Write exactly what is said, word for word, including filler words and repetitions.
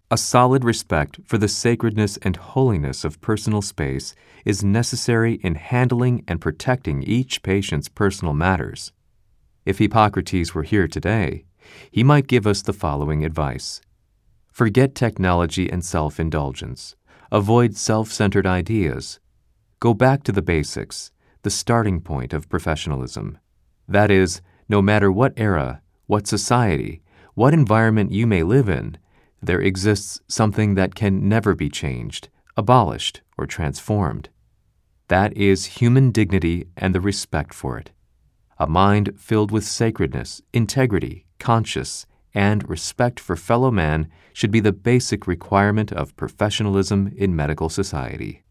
A solid respect for the sacredness and holiness of personal space is necessary in handling and protecting each patient's personal matters. If Hippocrates were here today, he might give us the following advice. Forget technology and self-indulgence. Avoid self-centered ideas. Go back to the basics, the starting point of professionalism. That is, no matter what era, what society, what environment you may live in, there exists something that can never be changed, abolished, or transformed. That is human dignity and the respect for it. A mind filled with sacredness, integrity, conscience, and respect for fellow man should be the basic requirement of professionalism in medical society.